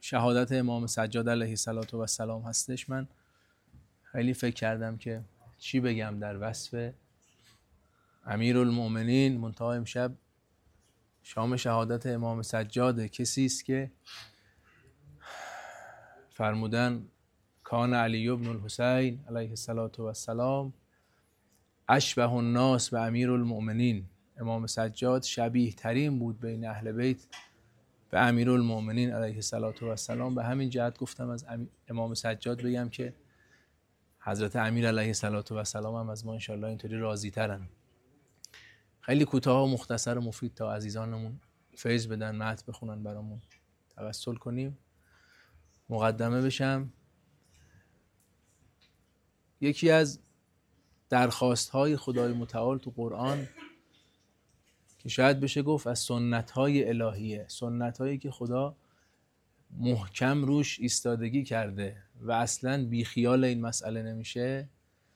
شهادت امام سجاد علیه السلام هستش، من خیلی فکر کردم که چی بگم در وصف امیرالمؤمنین. منتها امشب شام شهادت امام سجاد کسی است که فرمودن کان علی بن الحسین علیه السلام اشبه الناس به امیرالمؤمنین. امام سجاد شبیه ترین بود بین اهل بیت به امیرالمؤمنین علیه السلام. به همین جهت گفتم از امام سجاد بگم که حضرت امیر علیه السلام هم از ما انشاءالله اینطوری راضی ترن. خیلی کوتاه و مختصر و مفید تا عزیزانمون فیض بدن، متن بخونن برامون، توسل کنیم. مقدمه بشم. یکی از درخواست‌های خدای متعال تو قرآن که شاید بشه گفت از سنت‌های الهیه، سنت‌هایی که خدا محکم روش ایستادگی کرده و اصلاً بیخیال این مسئله نمیشه،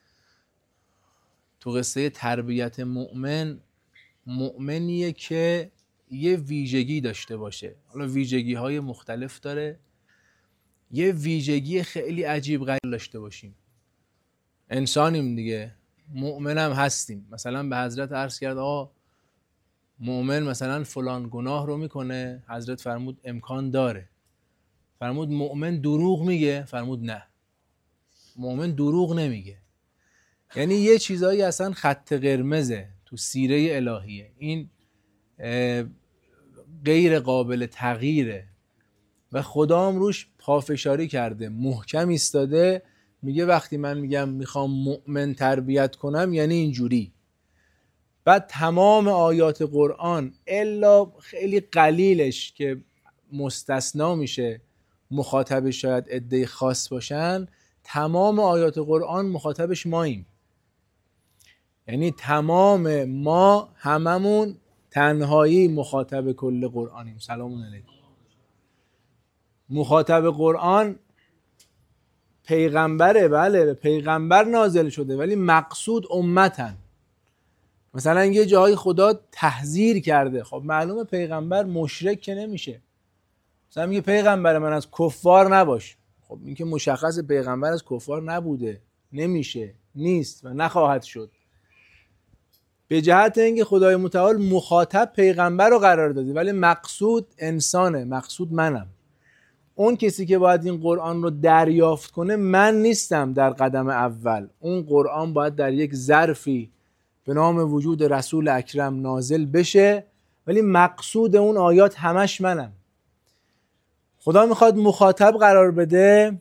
تو قصه تربیت مؤمنیه که یه ویژگی داشته باشه. حالا ویژگی‌های مختلف داره، یه ویژگی خیلی عجیب غریب داشته باشیم. انسانیم دیگه، مؤمنم هستیم. مثلا به حضرت عرض کرد مؤمن مثلا فلان گناه رو میکنه، حضرت فرمود امکان داره. فرمود مؤمن دروغ میگه؟ فرمود نه، مؤمن دروغ نمیگه. یعنی یه چیزایی اصلا خط قرمزه تو سیره الهیه، این غیر قابل تغییره و خدا هم روش پافشاری کرده، محکم ایستاده. میگه وقتی من میگم میخوام مؤمن تربیت کنم یعنی اینجوری. بعد تمام آیات قرآن الا خیلی قلیلش که مستثنا میشه، مخاطبش شاید عده خاص باشن، تمام آیات قرآن مخاطبش ماییم. یعنی تمام ما هممون تنهایی مخاطب کل قرآنیم. سلام علیکم. مخاطب قرآن پیغمبره، بله به پیغمبر نازل شده، ولی مقصود امتن. مثلا یه جایی خدا تحذیر کرده، خب معلومه پیغمبر مشرک که نمیشه. مثلا میگه پیغمبر من از کفار نباش، خب این که مشخص پیغمبر از کفار نبوده، نمیشه، نیست و نخواهد شد. به جهت اینکه خدای متعال مخاطب پیغمبر رو قرار داده، ولی مقصود انسانه، مقصود منم. اون کسی که باید این قرآن رو دریافت کنه من نیستم در قدم اول. اون قرآن باید در یک ظرفی به نام وجود رسول اکرم نازل بشه، ولی مقصود اون آیات همش منم. خدا میخواد مخاطب قرار بده،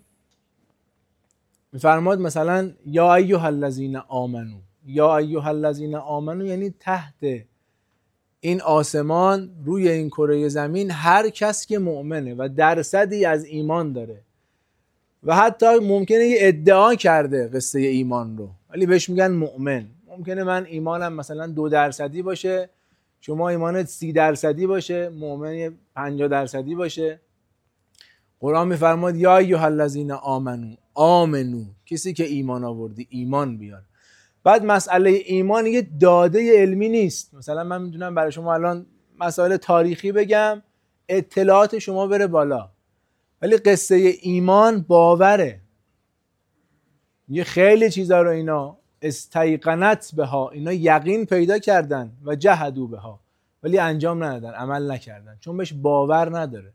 میفرماد مثلا یا ایها الذین آمنو. یا ایها الذین آمنو یعنی تحت این آسمان، روی این کره زمین، هر کس که مؤمنه و درصدی از ایمان داره و حتی ممکنه یه ادعا کرده قصه ایمان رو ولی بهش میگن مؤمن. ممکنه من ایمانم مثلا 2% باشه، شما ایمانت 30% باشه، مؤمن 50% باشه. قرآن میفرماد یا ایها الذین آمنو. آمنو کسی که ایمان آوردی ایمان بیار. بعد مسئله ایمان یه داده علمی نیست. مثلا من میدونم برای شما الان مسائل تاریخی بگم، اطلاعات شما بره بالا، ولی قصه ایمان باوره. یه خیلی چیزا رو اینا استیقنت بها، اینا یقین پیدا کردن و جهدوا بها، ولی انجام ندادن، عمل نکردن، چون بهش باور نداره.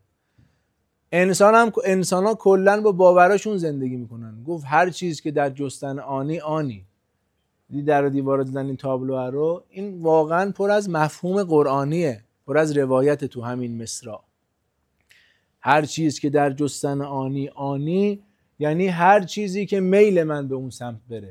انسان ها کلن با باوراشون زندگی میکنن. گفت هر چیز که در جستن آنی آنی. در و دیوار دیدن این تابلوها رو، این واقعا پر از مفهوم قرآنیه، پر از روایت تو همین مصرع. هر چیز که در جستن آنی آنی یعنی هر چیزی که میل من به اون سمت بره.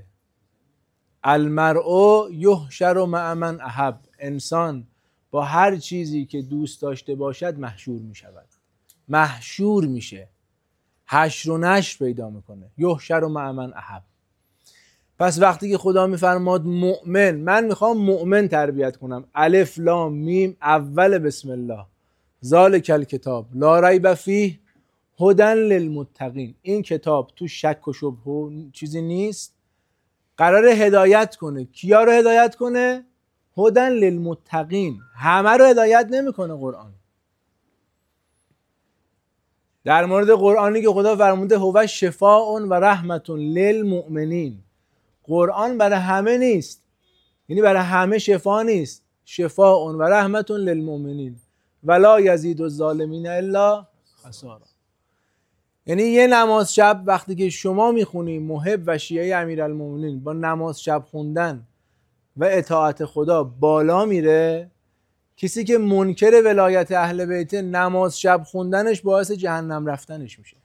المرء یحشر مع من احب. انسان با هر چیزی که دوست داشته باشد محشور می شود، محشور میشه، حشر و نشر پیدا میکنه. یحشر مع من احب. پس وقتی که خدا میفرماد مؤمن، من میخوام مؤمن تربیت کنم، الف لام میم اول بسم الله، ذالک الکتاب لا ریب فیه هدی للمتقین. این کتاب تو شک و شبهه و چیزی نیست، قراره هدایت کنه. کیا رو هدایت کنه؟ هدی للمتقین. همه رو هدایت نمیکنه قرآن. در مورد قرآنی که خدا فرموده هو شفاء و رحمت للمؤمنین، قرآن برای همه نیست، یعنی برای همه شفا نیست. شفاء و رحمت للمؤمنین ولا یزید الظالمین الا خسارا. یعنی یه نماز شب وقتی که شما میخونی، محب و شیعه امیرالمومنین با نماز شب خوندن و اطاعت خدا بالا میره، کسی که منکر ولایت اهل بیت نماز شب خوندنش باعث جهنم رفتنش میشه.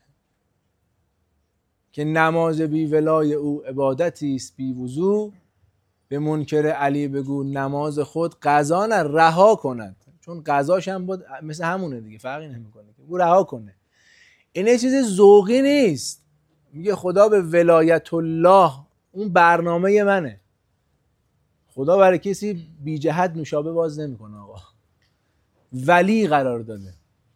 که نماز بی ولای او عبادتی است بی وضو، به منکر علی بگو نماز خود قضا نه رها کند. چون قضاش هم بود مثل همونه دیگه، فرقی نمیکنه که او رها کنه. این یه چیز ذوقی نیست. میگه خدا به ولایت الله، اون برنامه منه. خدا برای کسی بی جهت نوشابه باز نمیکنه آقا، ولی قرار داده.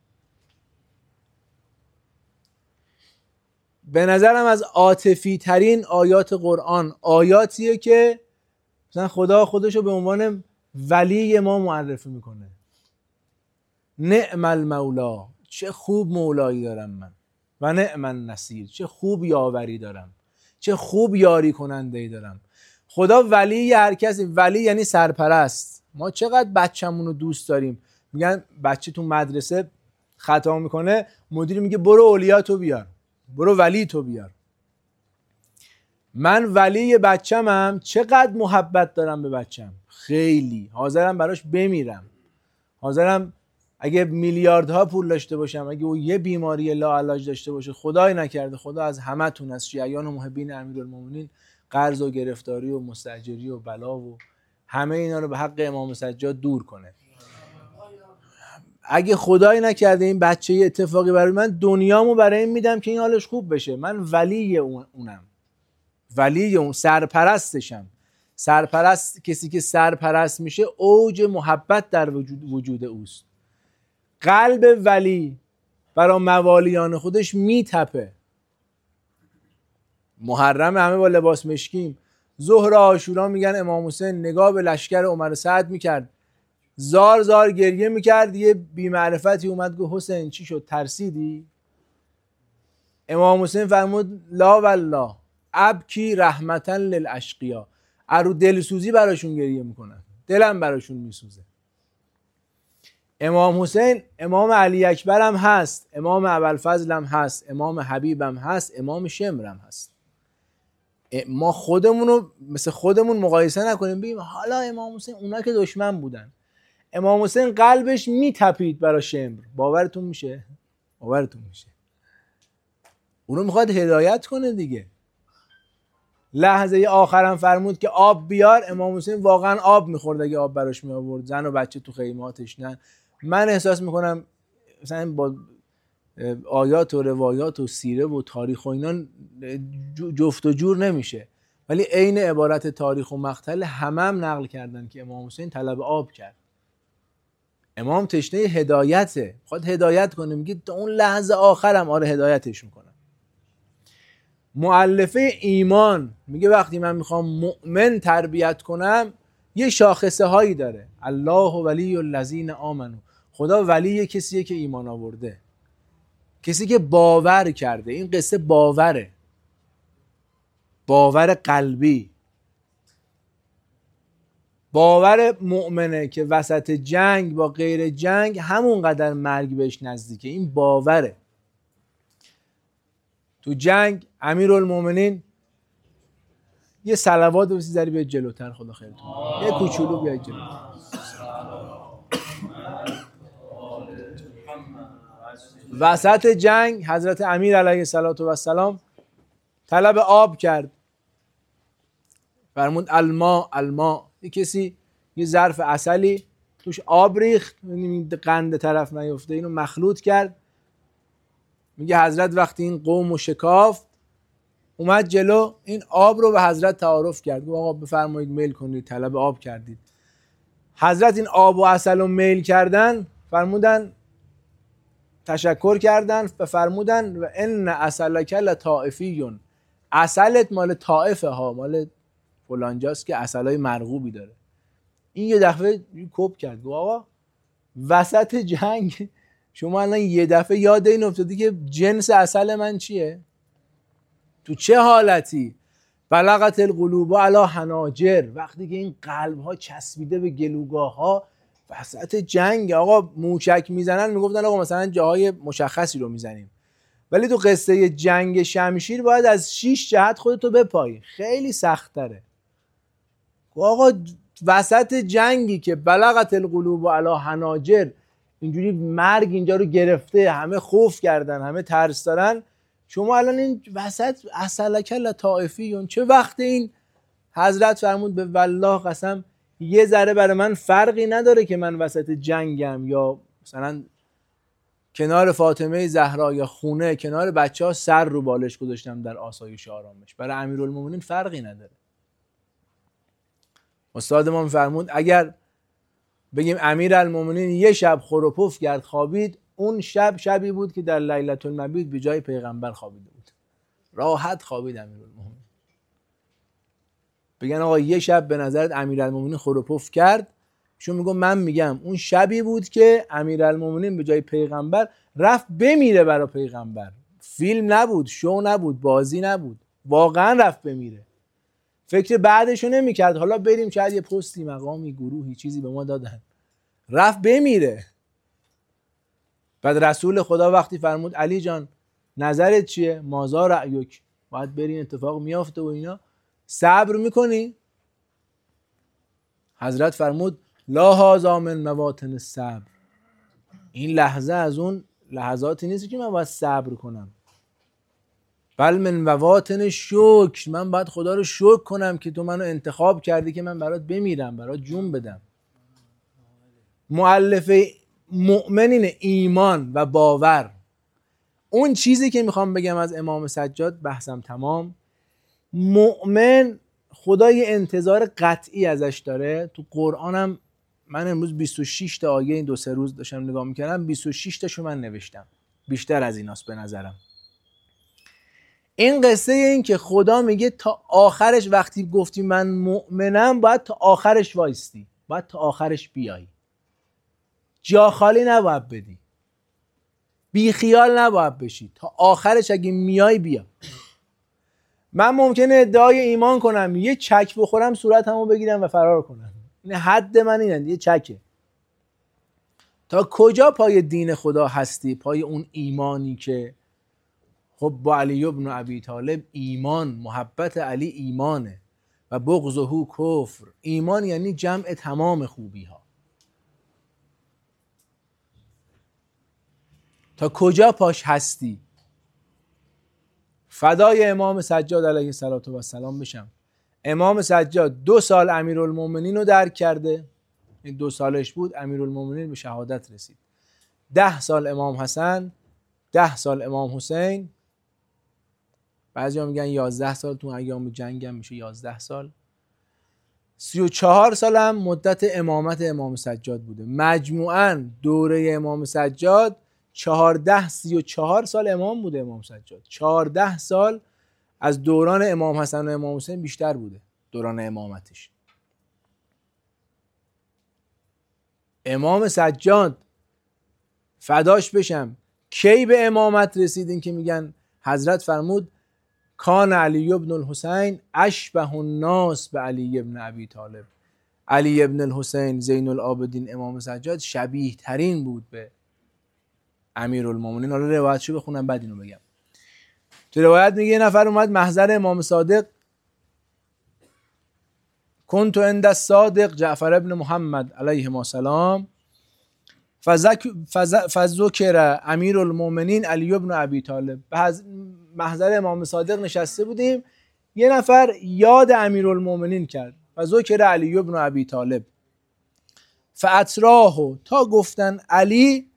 به نظرم از عاطفی ترین آیات قرآن آیاتیه که مثلا خدا خودشو به عنوان ولی ما معرفی میکنه. نعم المولا، چه خوب مولایی دارم من، و نعم النصیر، چه خوب یاوری دارم، چه خوب یاری کننده ای دارم. خدا ولی هر کسی، ولی یعنی سرپرست. ما چقدر بچه‌مون رو دوست داریم. میگن بچه تو مدرسه خطا میکنه، مدیر میگه برو اولیاتو بیار، برو ولی تو بیار. من ولی بچه‌مم، چقدر محبت دارم به بچه‌م، خیلی حاضرم براش بمیرم. حاضرم اگه میلیاردها پول داشته باشم، اگه او یه بیماری لاعلاج داشته باشه، خدای نکرده، خدا از همتون، از شیعیان و محبین امیرالمومنین، قرض و گرفتاری و مستاجری و بلا و همه اینا رو به حق امام سجاد دور کنه. اگه خدای نکرده این بچه یه اتفاقی برای من، دنیامو برای این میدم که این حالش خوب بشه. من ولی اونم، ولی اون سرپرستشم. سرپرست، کسی که سرپرست میشه اوج محبت در وجود اوست. قلب ولی برای موالیان خودش میتپه. محرم همه با لباس مشکیم، ظهر عاشورا میگن امام حسین نگاه به لشکر عمر سعد میکرد، زار زار گریه میکرد. یه بی‌معرفتی اومد گفت حسین چی شد، ترسیدی؟ امام حسین فرمود لا والله ابکی رحمتا للاشقیا، ارو دلسوزی براشون گریه میکنن، دلم براشون میسوزه. امام حسین امام علی اکبر هم هست، امام ابوالفضل هم هست، امام حبیب هم هست، امام شمر هم هست. ما خودمون رو مثل خودمون مقایسه نکنیم بگیم حالا امام حسین، اونا که دشمن بودن. امام حسین قلبش میتپید برای شمر. باورتون میشه؟ باورتون میشه؟ اونو میخواد هدایت کنه دیگه. لحظه آخرم فرمود که آب بیار. امام حسین واقعا آب میخورد اگه آب براش می آورد. زن و بچه تو خیماتش نه. من احساس میکنم مثلا با آیات و روایات و سیره و تاریخ و اینا جفت و جور نمیشه، ولی عین عبارت تاریخ و مقتل هم نقل کردن که امام حسین طلب آب کرد. امام تشنه هدایته، میخواد هدایت کنه. میگه تا اون لحظه آخرم آره هدایتش میکنم. مؤلفه ایمان میگه وقتی من میخوام مؤمن تربیت کنم یه شاخصه هایی داره. الله ولی الذین آمنو، خدا ولی کسیه که ایمان آورده، کسی که باور کرده. این قصه باوره، باور قلبی. باور مؤمنه که وسط جنگ با غیر جنگ همونقدر مرگ بهش نزدیکه. این باوره. تو جنگ امیرالمومنین یه صلوات بسی ذری بیاید جلوتر، خدا خیرتون یه کوچولو بیاید جلوتر. وسط جنگ حضرت امیر علیه السلام طلب آب کرد. فرمود الماء. یه کسی یه ظرف عسلی توش آب ریخت، قند طرف نیفته، اینو مخلوط کرد. میگه حضرت وقتی این قوم و شکافت اومد جلو، این آب رو به حضرت تعارف کرد. گفت آقا بفرمایید میل کنید، طلب آب کردید. حضرت این آب و عسل رو میل کردن، فرمودن تشکر کردن و فرمودن و ان عسلک لطائفیون، عسلت مال طائفه ها، مال فلانجاست که عسلای مرغوبی داره. این یه دفعه کپ کرد. گفت آقا وسط جنگ شما الان یه دفعه یاد این افتادی که جنس اصل من چیه؟ تو چه حالتی؟ بلغت القلوب علی حناجر، وقتی که این قلب ها چسبیده به گلوگاه ها وسط جنگ. آقا موشک میزنن میگفتن آقا مثلا جاهای مشخصی رو میزنیم، ولی تو قصه جنگ شمشیر باید از 6 جهت خودتو بپایی، خیلی سخت تره. آقا وسط جنگی که بلغت القلوب علی حناجر، اینجوری مرگ اینجا رو گرفته، همه خوف کردن، همه ترس دارن، شما الان این وسط اصلک لطائفیون، چه وقت این حضرت فرمود به والله قسم یه ذره برای من فرقی نداره که من وسط جنگم یا مثلا کنار فاطمه زهرا یا خونه کنار بچه ها سر رو بالش گذاشتم در آسایش آرامش، برای امیرالمومنین فرقی نداره. استاد ما فرمود اگر بگیم امیرالمومنین یه شب خور و پف کرد خوابید، اون شب شبی بود که در لیلة المبیت به جای پیغمبر خوابیده بود، راحت خوابید امیرالمومنین. بگن آقا یه شب به نظرت امیرالمومنین خور و پف کرد، چون میگم من میگم اون شبی بود که امیرالمومنین به جای پیغمبر رفت بمیره برای پیغمبر، فیلم نبود، شو نبود، بازی نبود، واقعا رفت بمیره، فکر بعدشو نمیکرد حالا بریم شاید یه پستی مقامی گروهی چیزی به ما دادن، رفت بمیره. بعد رسول خدا وقتی فرمود علی جان نظرت چیه؟ مازا رأیک، باید برین اتفاق میافته و اینا، صبر میکنی؟ حضرت فرمود لا هذا من مواطن الصبر، این لحظه از اون لحظاتی نیست که من باید صبر کنم، بل من مواطن شکر، من باید خدا رو شکر کنم که تو منو انتخاب کردی که من برات بمیرم، برات جون بدم. مؤلف مؤمنین ایمان و باور. اون چیزی که میخوام بگم از امام سجاد، بحثم تمام، مؤمن خدا یه انتظار قطعی ازش داره. تو قرآنم من امروز 26 تا آیه این 2-3 روز داشتم نگاه میکردم، 26 تاشو من نوشتم، بیشتر از ایناست به نظرم. این قصه این که خدا میگه تا آخرش، وقتی گفتی من مؤمنم باید تا آخرش وایستی، باید تا آخرش بیایی، جا خالی نباید بدی، بی خیال نباید بشی، تا آخرش اگه میای بیا. من ممکنه ادعای ایمان کنم یه چک بخورم صورتمو بگیرم و فرار کنم، این حد من اینه، یه چکه. تا کجا پای دین خدا هستی؟ پای اون ایمانی که خب با علی ابن ابی طالب ایمان، محبت علی ایمانه و بغضه کفر. ایمان یعنی جمع تمام خوبی ها. تا کجا پاش هستی؟ فدای امام سجاد علیه السلام بشم. امام سجاد 2 سال امیرالمومنین رو درک کرده، این 2 سالش بود امیرالمومنین به شهادت رسید. 10 سال امام حسن، 10 سال امام حسین، بعضیا میگن 11 سال، تو ایام جنگ هم میشه 11 سال. 34 سال هم مدت امامت امام سجاد بوده. مجموعاً دوره امام سجاد 34 سال امام بوده. امام سجاد 14 سال از دوران امام حسن و امام حسین بیشتر بوده دوران امامتش. امام سجاد فداش بشم کی به امامت رسیدین که میگن حضرت فرمود کان علی ابن الحسین اشبه الناس به علی ابن ابی طالب. علی ابن الحسین زین العابدین امام سجاد شبیه ترین بود به امیرالمومنین. حالا روایتشو بخونم بعد اینو بگم. تو روایت میگه یه نفر اومد محضر امام صادق، کنت عند الصادق جعفر ابن محمد علیه السلام فذکر امیرالمومنین علی ابن ابی طالب. به محضر امام صادق نشسته بودیم، یه نفر یاد امیرالمومنین کرد، فذکر علی ابن ابی طالب فاطراه، تا گفتن علی،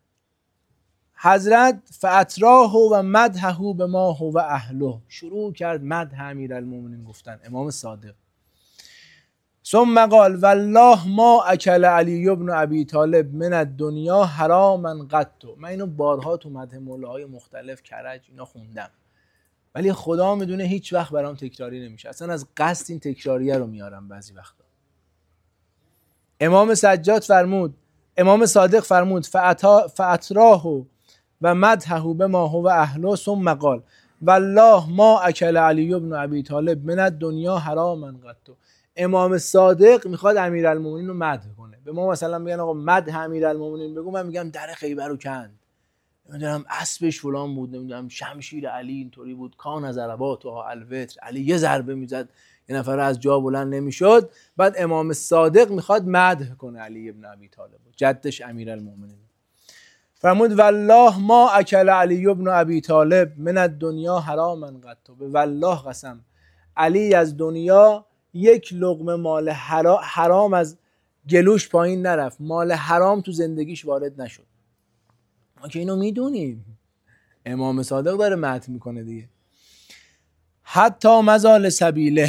حضرت فاطراه و مدحه به ما هو اهله، شروع کرد مدح امیرالمومنین گفتن امام صادق. ثم قال والله ما اکل علی ابن ابی طالب من الدنیا حراما قط. من اینو بارها تو مدح مولاهای مختلف کرج اینا خوندم، ولی خدا میدونه هیچ وقت برام تکراری نمیشه، اصلا از قصد این تکراریه رو میارم بعضی وقتا. امام سجاد فرمود امام صادق فرمود فاطراه و مدحه بما هو اهله ثم قال والله ما اکل علی بن ابی طالب من الدنیا حراما قط. امام صادق میخواد امیرالمومنین رو مدح کنه. به ما مثلا میگن آقا مدح امیرالمومنین بگو، من میگم در خیبر رو کند، نمیدونم اسبش فلان بود، نمیدونم شمشیر علی اینطوری بود، کان ضربات و الوتر، علی یه ضربه میزد یه نفر از جا بلند نمیشد. بعد امام صادق میخواد مدح کنه علی ابن ابی طالب، جدش امیرالمومنین. فرمود والله ما اکل علی ابن ابی طالب من الدنیا حراما قط. به والله قسم علی از دنیا یک لقمه مال حرام از گلوش پایین نرفت، مال حرام تو زندگیش وارد نشد. ما که اینو میدونیم، امام صادق داره مدح میکنه دیگه. حتی مزال سبیله.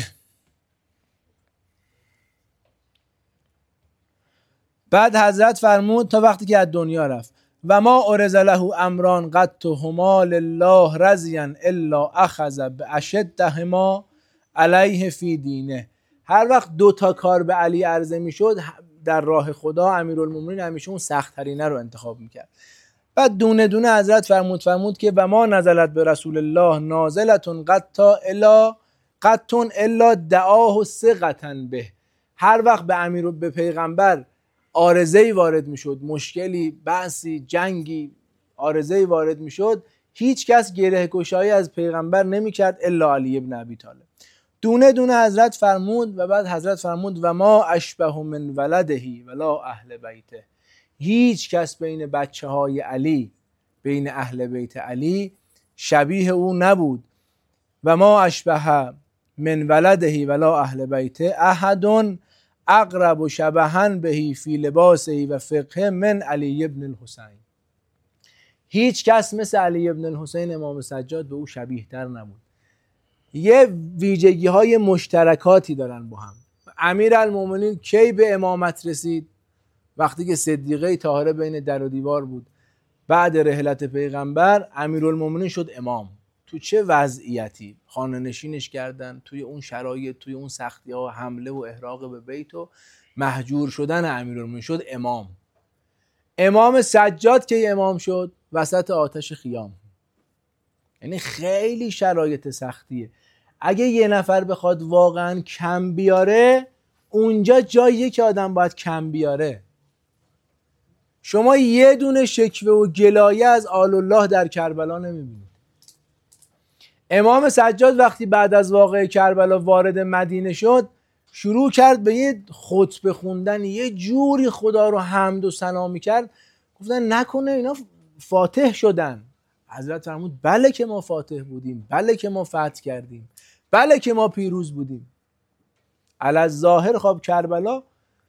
بعد حضرت فرمود تا وقتی که از دنیا رفت و ما ارز له امران قط هما لله رضیا الا اخذ باشدهما علیه فی دینه. هر وقت دو تا کار به علی عرضه میشد در راه خدا، امیرالمومنین همیشه اون سخت ترینه رو انتخاب میکرد. بعد دونه دونه حضرت فرمود که و ما نزلت به رسول الله نازلتون قطن الا دعاه ثقة به. هر وقت به امیر و به پیغمبر عارضه‌ای وارد میشد، مشکلی، بحثی، جنگی، عارضه‌ای وارد میشد، هیچ کس گره گشایی از پیغمبر نمیکرد الا علی ابن ابی طالب. دونه دونه حضرت فرمود و بعد حضرت فرمود و ما اشبه من ولده ولا اهل بیته. هیچ کس بین بچه های علی، بین اهل بیت علی شبیه او نبود. و ما اشبه من ولده ولا اهل بیته احد اقرب و شبهن بهی فی لباسه و فقه من علی ابن الحسین. هیچ کس مثل علی ابن الحسین امام سجاد به او شبیه تر نبود. یه ویژگی های مشترکاتی دارن با هم. امیرالمومنین کی به امامت رسید؟ وقتی که صدیقه طاهره بین در و دیوار بود. بعد رحلت پیغمبر امیرالمومنین شد امام. تو چه وضعیتی خانه نشینش کردن، توی اون شرایط، توی اون سختی ها، حمله و احراق به بیت و مهجور شدن امیرالمومنین شد امام. امام سجاد که امام شد وسط آتش خیام. یعنی خیلی شرایط سختیه. اگه یه نفر بخواد واقعا کم بیاره، اونجا جاییه که آدم باید کم بیاره. شما یه دونه شکوه و گلایه از آل الله در کربلا نمیبینید. امام سجاد وقتی بعد از واقعه کربلا وارد مدینه شد، شروع کرد به یه خطبه خوندن، یه جوری خدا رو حمد و ثنا میکرد. گفتن نکنه اینا فاتح شدن. حضرت فرمود بله که ما فاتح بودیم، بله که ما فتح کردیم، بله که ما پیروز بودیم. الظاهر خب کربلا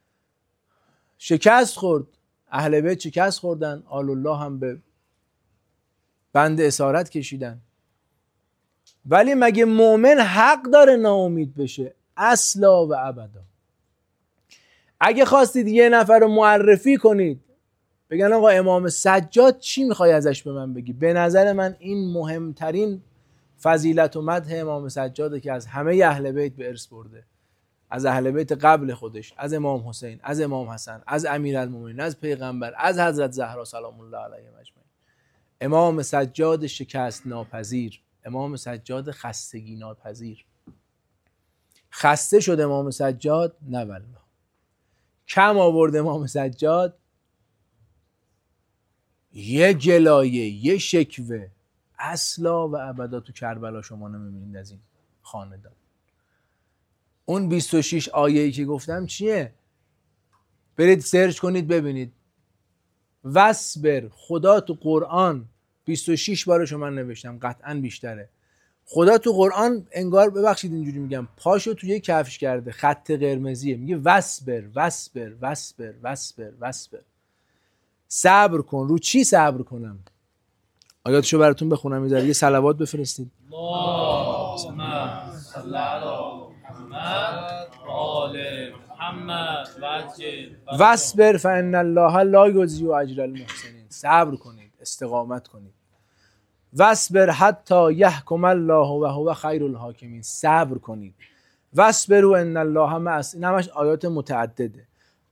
شکست خورد، اهل بیت شکست خوردن، آل الله هم به بند اسارت کشیدن. ولی مگه مؤمن حق داره ناامید بشه؟ اصلا و ابدا. اگه خواستید یه نفر رو معرفی کنید بگن آقا امام سجاد چی میخوای ازش به من بگی؟ به نظر من این مهمترین فضیلت و مدح امام سجاده که از همه اهل بیت به ارث برده. از اهل بیت قبل خودش، از امام حسین، از امام حسن، از امیرالمومنین، از پیغمبر، از حضرت زهرا سلام الله علیها اجمعین. امام سجاد شکست ناپذیر، امام سجاد خستگی ناپذیر. خسته شد امام سجاد؟ نه والله. کم آورد امام سجاد؟ یه گلایه، یه شکوه اصلا و ابدا تو کربلا شما نمیبینید از این خاندان. اون 26 آیه‌ای که گفتم چیه؟ برید سرچ کنید ببینید. وصبر، خدا تو قرآن 26 بارشو من نوشتم، قطعا بیشتره. خدا تو قرآن انگار، ببخشید اینجوری میگم، پاشو توی یک کفش کرده، خط قرمزیه، میگه وصبر وصبر وصبر وصبر وصبر. صبر کن. رو چی صبر کنم؟ آیاتشو براتون بخونم، یه صلوات بفرستید. اللهم صل علی محمد و آل محمد وصبر فان الله لا یضیع اجر المحسنین. صبر کنید، استقامت کنید. وصبر حتی یحکم الله و هو خیر الحاکمین. صبر کنید. وصبروا ان الله مع، این همش آیات متعدده.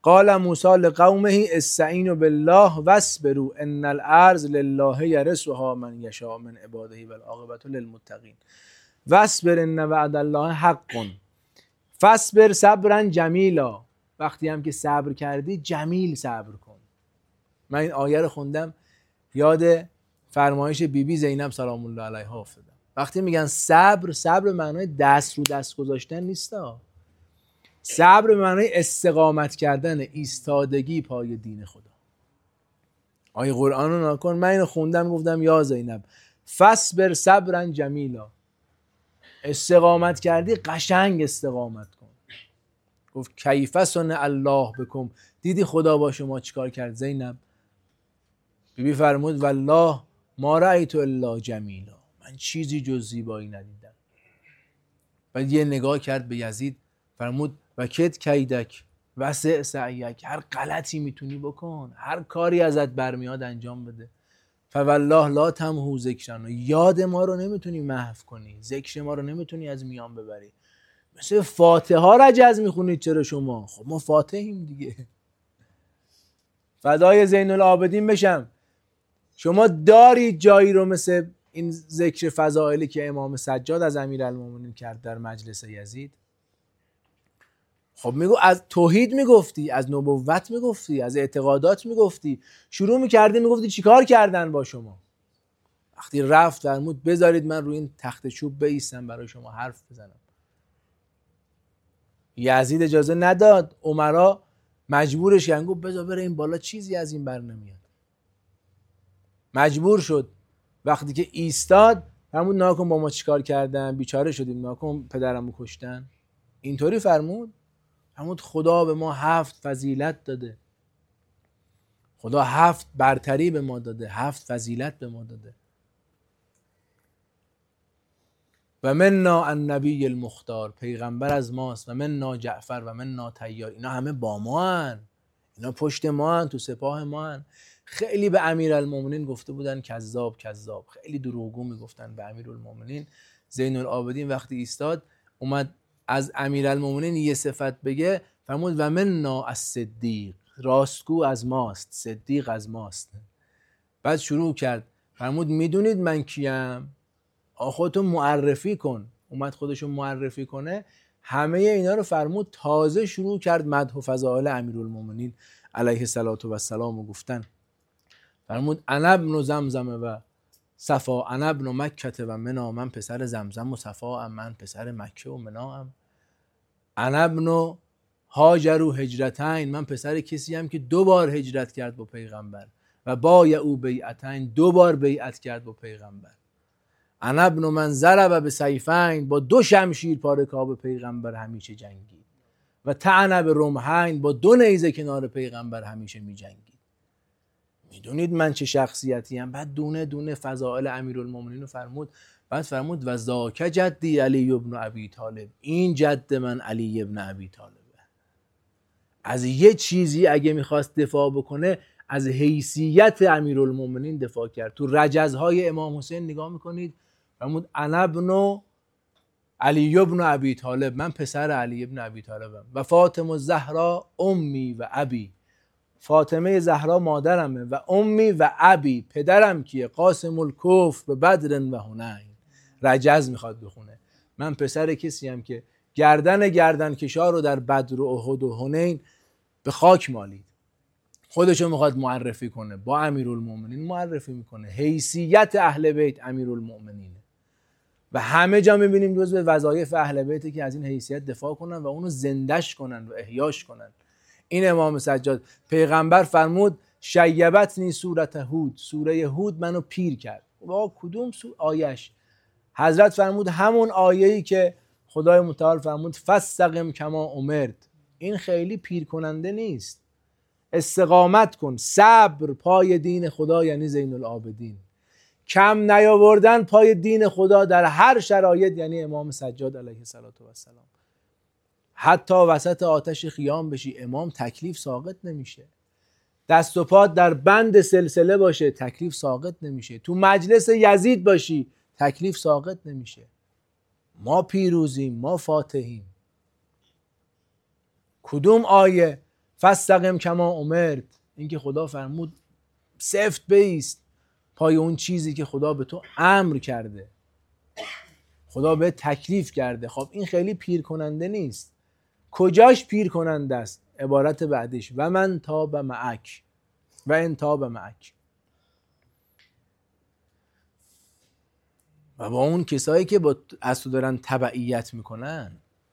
قال موسی لقومه استعینوا بالله واصبروا ان الارض لله یرثها من یشاء من عباده والعاقبة للمتقین واصبر ان وعد الله حق فاصبر صبرا جمیلا. وقتی هم که صبر کردی جمیل صبر کن. من این آیه رو خوندم یاد فرمایش بیبی زینب سلام الله علیها افتادم. وقتی میگن صبر معنای دست رو دست گذاشتن نیستا. صبر به معنای استقامت کردن، ایستادگی پای دین خدا. آیه قرآن رو نکن. من اینو خوندم گفتم یا زینب فاصبر صبرا جمیلا. استقامت کردی قشنگ استقامت کن. گفت کیف صنع الله بکم. دیدی خدا با شما چیکار کرد زینب؟ بیبی فرمود والله ما رأیت الا جمیلا. من چیزی جز زیبایی ندیدم. بعد یه نگاه کرد به یزید فرمود و کد کیدک وسع سعیک. هر غلطی میتونی بکن، هر کاری ازت برمیاد انجام بده. فوالله لا تمحو ذکرنا. یاد ما رو نمیتونی محو کنی، ذکر ما رو نمیتونی از میان ببری. مثل فاتحه ها رجز میخونید چرا شما؟ خب ما فاتحیم دیگه. فدای زین العابدین بشم. شما دارید جایی رو مثل این ذکر فضائلی که امام سجاد از امیرالمومنین کرد در مجلس یزید؟ خب میگو از توحید میگفتی، از نبوت میگفتی، از اعتقادات میگفتی، شروع میکردی میگفتی چیکار کردن با شما. وقتی رفت فرمود بذارید من روی این تخت چوب بایستم برای شما حرف بزنم. یزید اجازه نداد. امرا مجبورش کردن، گفت بذار بره این بالا، چیزی از این بر نمیاد. مجبور شد. وقتی که ایستاد فرمود ناکن با ما چیکار کردن، بیچاره شدیم، ناکن پدرمو کشتن. اینطوری فرمود خدا به ما 7 فضیلت داده، خدا 7 برتری به ما داده، 7 فضیلت به ما داده. و منا النبی المختار، پیغمبر از ماست، و منا جعفر و منا طیار. اینا همه با ما هن. اینا پشت ما هن، تو سپاه ما هن. خیلی به امیرالمومنین گفته بودن کذاب، خیلی دروغگو میگفتن به امیرالمومنین. زین العابدین وقتی ایستاد اومد از امیرالمومنین یه صفت بگه، فرمود و منا الصدیق، راستگو از ماست، صدیق از ماست. بعد شروع کرد فرمود میدونید من کیم؟ خودتو معرفی کن. اومد خودشو معرفی کنه. همه اینا رو فرمود. تازه شروع کرد مدح و فضائل امیرالمومنین علیه السلام و گفتن. فرمود انا ابن زمزم و صفا، انا ابن مکه و منا. من پسر زمزم و صفا ام، من پسر مکه و منا ام. انا ابن هاجر و هجرتین، من پسر کسی هم که 2 بار هجرت کرد با پیغمبر. و بایعوا بیعتین، 2 بار بیعت کرد با پیغمبر. انا ابن من ضرب بسیفین، با 2 شمشیر پارکاب پیغمبر همیشه جنگید. و طعن برمحین، با 2 نیزه کنار پیغمبر همیشه می جنگید. میدونید من چه شخصیتی ام؟ بعد دونه دونه فضائل امیرالمومنین رو فرمود. بعد فرمود و ذاک جدی علی ابن ابی طالب، این جد من علی ابن ابی طالبه. از یه چیزی اگه میخواست دفاع بکنه از حیثیت امیرالمومنین دفاع کرد. تو رجزهای امام حسین نگاه میکنید فرمود انا ابن علی ابن ابی طالب، من پسر علی ابن ابی طالبم. و فاطمه الزهرا امی و ابی، فاطمه زهرا مادرمه و امی و ابی، پدرم کیه؟ قاسم الکفر به بدر و حنین. رجز میخواد بخونه. من پسر کسی هم که گردن کشار رو در بدر و احد و حنین به خاک مالید. خودشو میخواد معرفی کنه، با امیرالمومنین معرفی میکنه. حیثیت اهل بیت امیرالمومنینه و همه جا میبینیم جزو وظایف اهل بیت که از این حیثیت دفاع کنن و اونو زندش کنن و احیاش کنن. این امام سجاد پیغمبر فرمود شیبتنی سورت هود، سوره هود منو پیر کرد. با کدوم آیش؟ حضرت فرمود همون آیه‌ای که خدای متعال فرمود فاستقم کما امرت. این خیلی پیر کننده نیست. استقامت کن، صبر پای دین خدا یعنی زین العابدین. کم نیاوردن پای دین خدا در هر شرایط یعنی امام سجاد علیه السلام. حتی وسط آتش خیام بشی امام تکلیف ساقط نمیشه. دست و پات در بند سلسله باشه تکلیف ساقط نمیشه. تو مجلس یزید باشی تکلیف ساقط نمیشه. ما پیروزیم، ما فاتحیم. کدوم آیه فاستقم کما امرت، اینکه خدا فرمود سفت بایست پای اون چیزی که خدا به تو امر کرده، خدا به تکلیف کرده. خب این خیلی پیر کننده نیست. کجاش پیر کننده است؟ عبارت بعدش و من تاب معک و ان تاب معک، و با اون کسایی که از تو دارن تبعیت میکنن.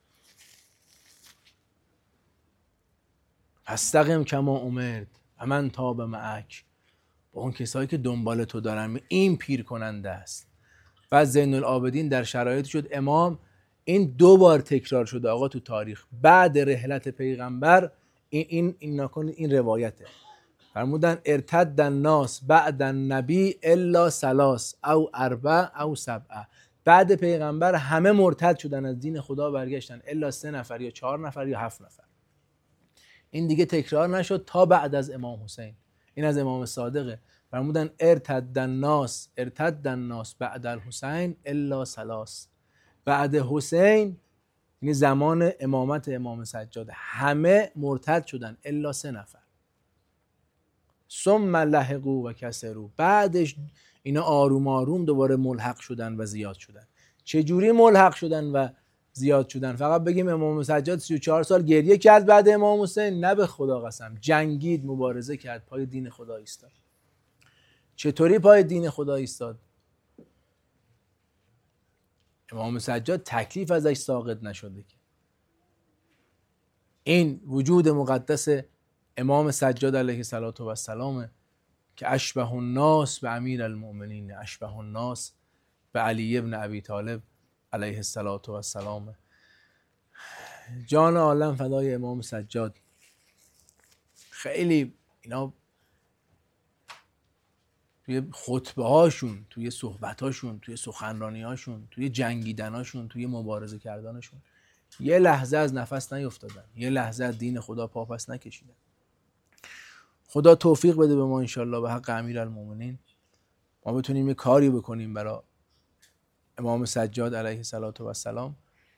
فاستقم کما امرت و من تاب معک، با اون کسایی که دنبال تو دارن. این پیر کننده است. و زین العابدین در شرایط شد امام، این 2 بار تکرار شده آقا تو تاریخ بعد رحلت پیغمبر. این روایته، فرمودن ارتد الناس بعد النبی الا 3 او 4 او 7. بعد پیغمبر همه مرتد شدن، از دین خدا برگشتن الا 3 نفر یا 4 نفر یا 7 نفر. این دیگه تکرار نشد تا بعد از امام حسین. این از امام صادقه، فرمودن ارتد الناس بعد الحسین الا 3. بعد حسین، یعنی زمان امامت امام سجاد، همه مرتد شدن الا 3 نفر. ثم لحقوا و کسروا، بعدش اینا آروم آروم دوباره ملحق شدن و زیاد شدن. چجوری ملحق شدن و زیاد شدن؟ فقط بگیم امام سجاد 34 سال گریه کرد بعد امام حسین؟ نه، به خدا قسم، جنگید، مبارزه کرد، پای دین خدا ایستاد. چطوری پای دین خدا ایستاد؟ امام سجاد تکلیف ازش ساقط نشده که. این وجود مقدس امام سجاد علیه السلام که اشبه الناس به امیر المؤمنین، اشبه الناس به علی ابن ابی طالب علیه السلام. جان عالم فدای امام سجاد. خیلی اینا توی خطبه هاشون، توی صحبت هاشون، توی سخنرانی هاشون، توی جنگیدن هاشون، توی مبارزه کردنشون یه لحظه از نفس نیفتادن، یه لحظه از دین خدا پاپس نکشیدن. خدا توفیق بده به ما انشالله به حق امیرالمومنین، ما بتونیم یه کاری بکنیم برای امام سجاد علیه السلام.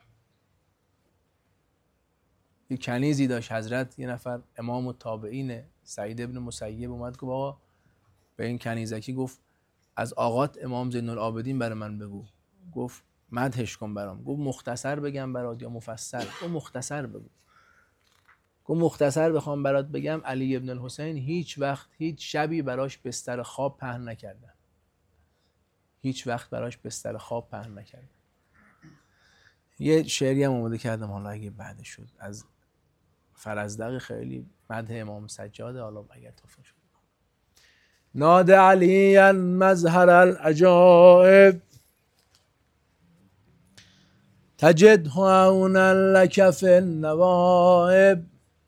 یه کنیزی داشت حضرت، یه نفر امام التابعین سعید ابن مسیب اومد گفت آقا، به این کنیزکی گفت از آقات امام زین العابدین برای من بگو. گفت مدحش کن برام. گفت مختصر بگم برات یا مفصل؟ گفت مختصر بگو. گفت مختصر بخوام برات بگم، علی ابن الحسین هیچ وقت هیچ شبی براش بستر خواب پهن نکردن. هیچ وقت براش بستر خواب پهن نکردن. یه شعری هم آماده کردم، حالا اگه بعد شد، از فرزدق، خیلی مدح امام سجاده، حالا اگر توفیق شد. ناد علی مظهر العجائب تجد عونا لك فی النوائب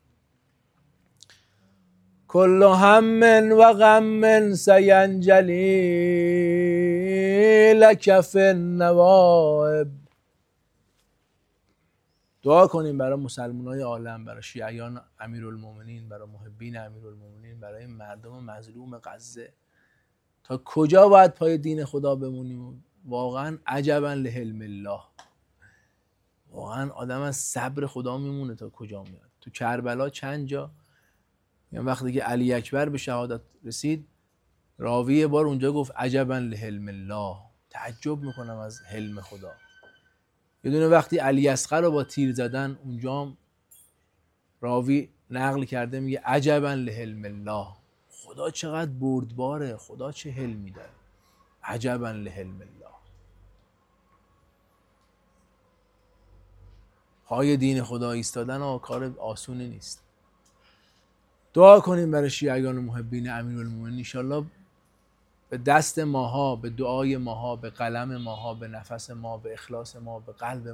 كل هم و غم سینجلی لك فی النوائب. دعا کنیم برای مسلمانای عالم، برای شیعیان امیرالمومنین، برای محبین امیرالمومنین، برای مردم مظلوم غزه. تا کجا باید پای دین خدا بمونیم؟ واقعا عجبا لحلم الله. واقعا آدم از صبر خدا میمونه تا کجا میاد. تو کربلا چند جا، یعنی وقتی که علی اکبر به شهادت رسید، راوی یه بار اونجا گفت عجبا لحلم الله، تعجب میکنم از حلم خدا. یه دونه وقتی علی اصغر رو با تیر زدن، اونجا هم راوی نقل کرده میگه عجبا لحلم الله، خدا چقدر بردباره، خدا چه حلمی داره، عجبا لحلم الله. پای دین خدا ایستادن کار آسونی نیست. دعا کنیم برای شیعیان و محبین امیرالمومنین، انشالله به دست ماها، به دعای ماها، به قلم ماها، به نفس ما، به اخلاص ما، به قلب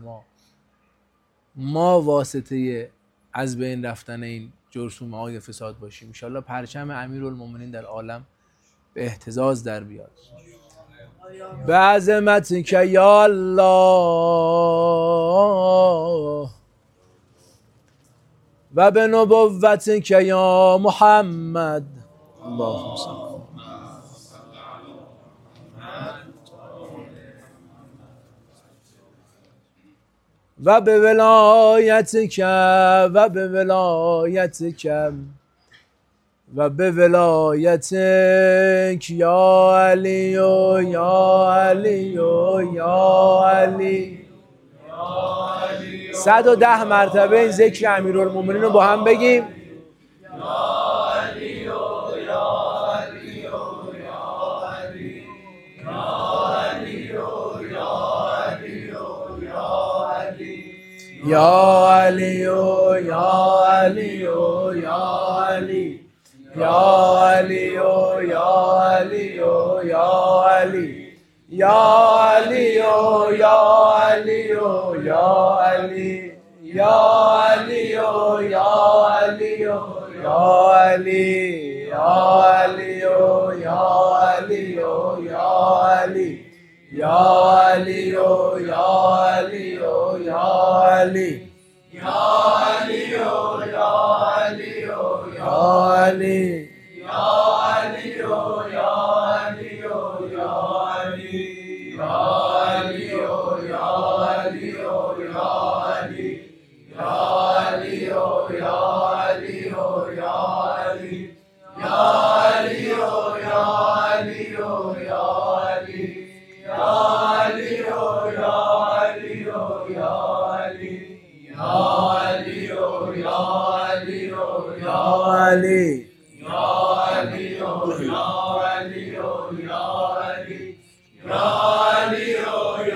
ما واسطه از بین رفتن این جرثومه های فساد باشیم. انشالله پرچم امیرالمومنین در عالم به اهتزاز در بیاد. به عظمتک یا الله و به نبوتک یا محمد. اللهم صل و به ولایتک و به ولایتک و به ولایتک یا علی و یا علی و یا علی. 110 مرتبه این ذکر امیرالمومنین رو با هم بگیم. یا علی و یا علی و یا علی یا علی و یا علی و یا علی یا علی و یا علی و یا علی یا علی و یا علی و یا علی یا علی و یا علی و یا علی یا علی و یا علی و یا علی یا علی و یا علی و یا علی یا علی و یا علی و یا علی یا علی و یا علی و یا علی یا علی و یا علی و یا علی یا علی و یا علی و یا علی یا علی و یا علی و یا علی یا علی و یا علی و یا علی یا علی و یا